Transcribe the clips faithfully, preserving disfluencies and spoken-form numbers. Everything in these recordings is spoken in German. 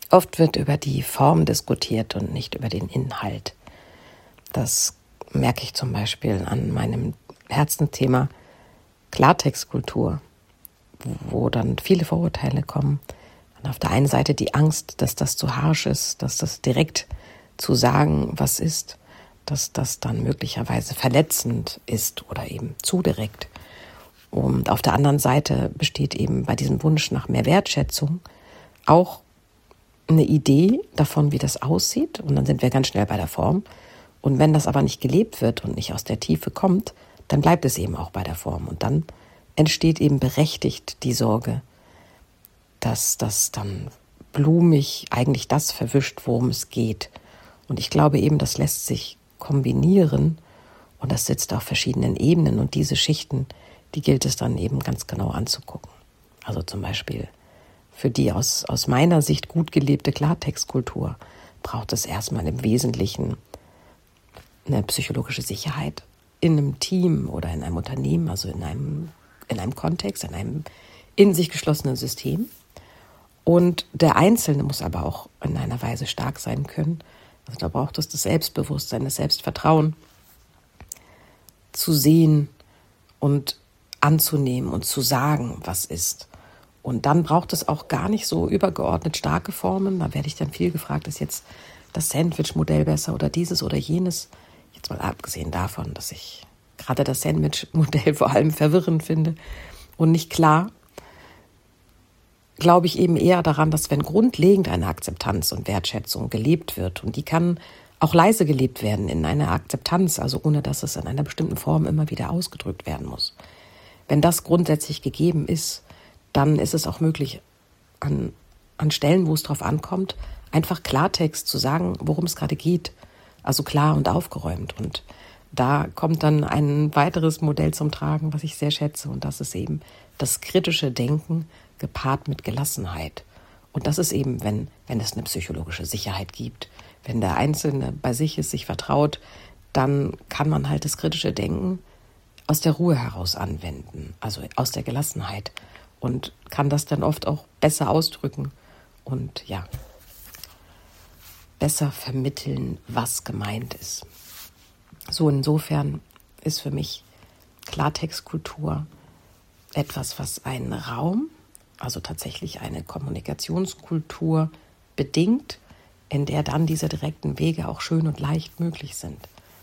Oft wird über die Form diskutiert und nicht über den Inhalt. Das merke ich zum Beispiel an meinem Herzensthema Klartextkultur, wo dann viele Vorurteile kommen. Und auf der einen Seite die Angst, dass das zu harsch ist, dass das direkt zu sagen, was ist, dass das dann möglicherweise verletzend ist oder eben zu direkt. Und auf der anderen Seite besteht eben bei diesem Wunsch nach mehr Wertschätzung auch eine Idee davon, wie das aussieht. Und dann sind wir ganz schnell bei der Form. Und wenn das aber nicht gelebt wird und nicht aus der Tiefe kommt, dann bleibt es eben auch bei der Form. Und dann entsteht eben berechtigt die Sorge, dass das dann blumig eigentlich das verwischt, worum es geht. Und ich glaube eben, das lässt sich kombinieren und das sitzt auf verschiedenen Ebenen. Und diese Schichten, die gilt es dann eben ganz genau anzugucken. Also zum Beispiel für die aus, aus meiner Sicht gut gelebte Klartextkultur braucht es erstmal im Wesentlichen eine psychologische Sicherheit in einem Team oder in einem Unternehmen, also in einem, in einem Kontext, in einem in sich geschlossenen System. Und der Einzelne muss aber auch in einer Weise stark sein können. Also da braucht es das Selbstbewusstsein, das Selbstvertrauen, zu sehen und anzunehmen und zu sagen, was ist. Und dann braucht es auch gar nicht so übergeordnet starke Formen. Da werde ich dann viel gefragt, ist jetzt das Sandwich-Modell besser oder dieses oder jenes? Jetzt mal abgesehen davon, dass ich gerade das Sandwich-Modell vor allem verwirrend finde und nicht klar, glaube ich eben eher daran, dass wenn grundlegend eine Akzeptanz und Wertschätzung gelebt wird, und die kann auch leise gelebt werden in einer Akzeptanz, also ohne dass es in einer bestimmten Form immer wieder ausgedrückt werden muss. Wenn das grundsätzlich gegeben ist, dann ist es auch möglich, an, an Stellen, wo es drauf ankommt, einfach Klartext zu sagen, worum es gerade geht. Also klar und aufgeräumt. Und da kommt dann ein weiteres Modell zum Tragen, was ich sehr schätze. Und das ist eben das kritische Denken gepaart mit Gelassenheit. Und das ist eben, wenn, wenn es eine psychologische Sicherheit gibt. Wenn der Einzelne bei sich ist, sich vertraut, dann kann man halt das kritische Denken aus der Ruhe heraus anwenden. Also aus der Gelassenheit. Und kann das dann oft auch besser ausdrücken und ja, besser vermitteln, was gemeint ist. So insofern ist für mich Klartextkultur etwas, was einen Raum, also tatsächlich eine Kommunikationskultur bedingt, in der dann diese direkten Wege auch schön und leicht möglich sind.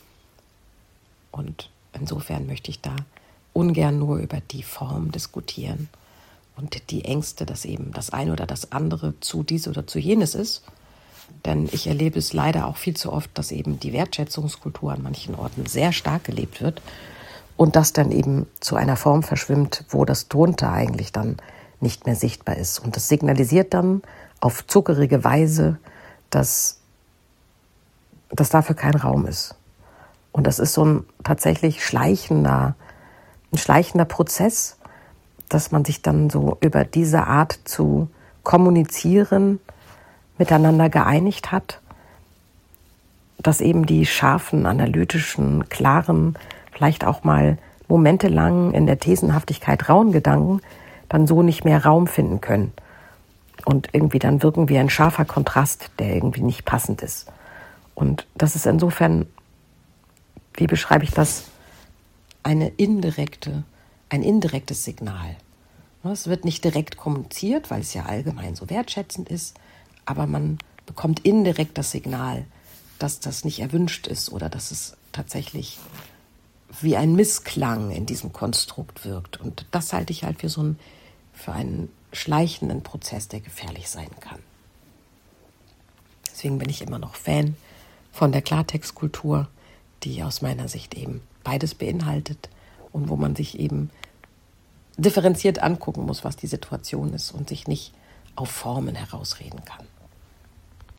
Und insofern möchte ich da ungern nur über die Form diskutieren und die Ängste, dass eben das eine oder das andere zu dies oder zu jenes ist. Denn ich erlebe es leider auch viel zu oft, dass eben die Wertschätzungskultur an manchen Orten sehr stark gelebt wird und das dann eben zu einer Form verschwimmt, wo das drunter eigentlich dann nicht mehr sichtbar ist. Und das signalisiert dann auf zuckerige Weise, dass, dass dafür kein Raum ist. Und das ist so ein tatsächlich schleichender, ein schleichender Prozess, dass man sich dann so über diese Art zu kommunizieren miteinander geeinigt hat, dass eben die scharfen, analytischen, klaren, vielleicht auch mal momentelang in der Thesenhaftigkeit rauen Gedanken dann so nicht mehr Raum finden können und irgendwie dann wirken wie ein scharfer Kontrast, der irgendwie nicht passend ist. Und das ist insofern, wie beschreibe ich das, eine indirekte, ein indirektes Signal. Es wird nicht direkt kommuniziert, weil es ja allgemein so wertschätzend ist, aber man bekommt indirekt das Signal, dass das nicht erwünscht ist oder dass es tatsächlich wie ein Missklang in diesem Konstrukt wirkt. Und das halte ich halt für so einen, für einen schleichenden Prozess, der gefährlich sein kann. Deswegen bin ich immer noch Fan von der Klartextkultur, die aus meiner Sicht eben beides beinhaltet und wo man sich eben differenziert angucken muss, was die Situation ist und sich nicht auf Formen herausreden kann.